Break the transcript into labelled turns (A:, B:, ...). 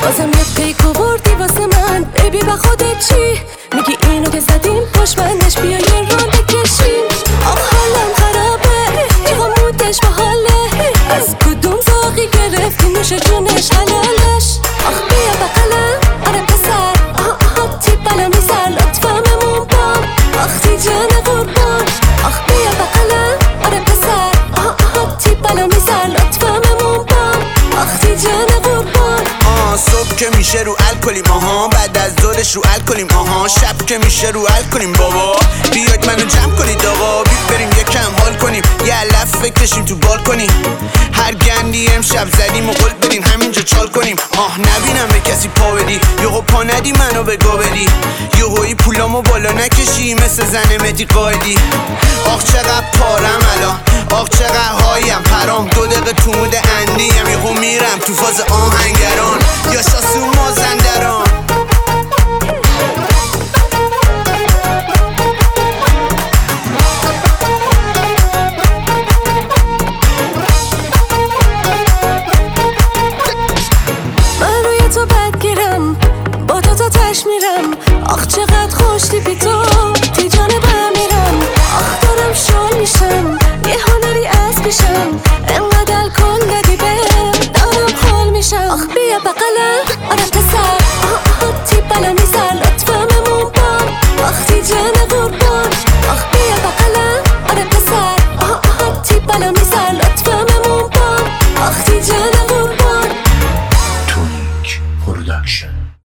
A: بازم یه پیک آوردی واسه من بیبی و خودت چی؟ میگی اینو که زدیم پشمندش بیا یه ران بکشیم. آخ حالم خرابه چقا مودش باحاله، از کدوم زاغی گرفتی نوش جونش حلالش. آخ بیا بقلم آره پسر آها تیپلم میسر لطفا ممون بام آخ جان قربان. آخ بیا بقلم آره پسر آها تیپلم میسر لطفا ممون بام آخ جان قربان.
B: صبح که میشه رو الکلیم آها، بعد از ظهرش رو الکلیم آها، شب که میشه رو الکلیم بابا. بیاید منو جمع کنید آقا، بریم یکم حال کنیم، یه علف بکشیم تو بالکنی. هر گندی امشب زدیم و قول بدیم همینجا چال کنیم. نبینم به کسی پا بدی، یهو پا ندی منو به گا بدی، یهویی پولامو بالا نکشی مثل زن مهدی قائدی. آخ چقدر پارم الان، آخ چقدر هایم پرام، 2 دقیقه تو مود اندیم یهو میرم تو فاز آهنگران یا شاسو مازندران.
A: من روی تو بدگیرم با تو تش میرم. آخ چقدر خوشتی بی تو تی جانبم میرم. آخ دارم شال میشم یه هنری از پیشم، انقدر الکل دادی بهم دارم خال میشم. آخ بیا بقلم آره پسر